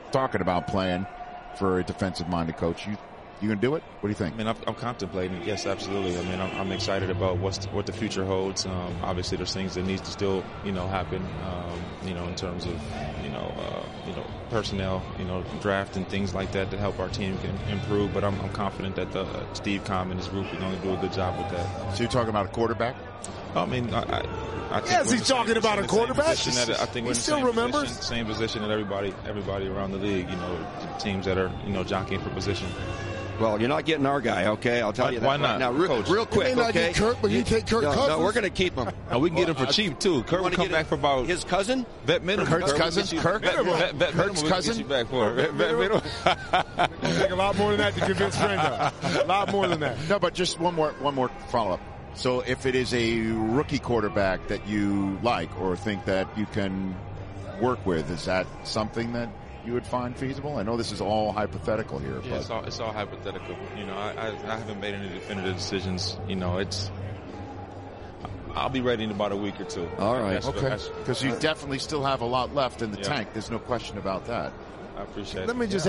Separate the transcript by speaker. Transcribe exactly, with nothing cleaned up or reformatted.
Speaker 1: talking about playing for a defensive-minded coach. You you gonna do it? What do you think?
Speaker 2: I mean, I'm, I'm contemplating. Yes, absolutely. I mean, I'm, I'm excited about what's what the future holds. Um, obviously, there's things that needs to still, you know, happen. Um, you know, in terms of, you know, uh, you know, personnel, you know, draft and things like that to help our team can improve. But I'm, I'm confident that the, uh, Steve Keim and his group are going to do a good job with that.
Speaker 1: So you're talking about a quarterback?
Speaker 2: I mean, I, I, I think
Speaker 3: yes, he's talking
Speaker 2: same,
Speaker 3: about a quarterback.
Speaker 2: That, I think
Speaker 3: he
Speaker 2: we're
Speaker 3: still
Speaker 2: in the same
Speaker 3: remembers
Speaker 2: position, same position that everybody, everybody around the league. You know, teams that are, you know, jockeying for position.
Speaker 4: Well, you're not getting our guy, okay? I'll tell
Speaker 2: why,
Speaker 4: you that.
Speaker 2: Why not?
Speaker 4: Right now, real,
Speaker 2: Coach.
Speaker 4: real quick,
Speaker 3: you may not
Speaker 4: okay?
Speaker 3: Get Kirk, but you, you take Kirk
Speaker 4: no,
Speaker 3: Cousins.
Speaker 4: No, we're going to keep him.
Speaker 2: And we can well, get him for I, cheap too. Kirk will come back for about
Speaker 4: his cousin.
Speaker 2: Vet minimum.
Speaker 1: Kurt's cousin. Kirk.
Speaker 2: Vet, vet, vet
Speaker 1: Kirk's cousin.
Speaker 2: Get you back for vet, vet minimum.
Speaker 3: It'll take a lot more than that to convince Brenda. A lot more than that.
Speaker 1: No, but just one more one more follow up. So if it is a rookie quarterback that you like or think that you can work with, is that something that you would find feasible? I know this is all hypothetical here.
Speaker 2: Yeah,
Speaker 1: but.
Speaker 2: It's all it's all hypothetical. You know, I, I I haven't made any definitive decisions. You know, it's I'll be ready in about a week or two.
Speaker 4: All right,
Speaker 2: that's,
Speaker 1: okay. Because you definitely still have a lot left in the
Speaker 2: yeah.
Speaker 1: tank. There's no question about that.
Speaker 2: I appreciate
Speaker 3: Let
Speaker 2: it.
Speaker 3: me just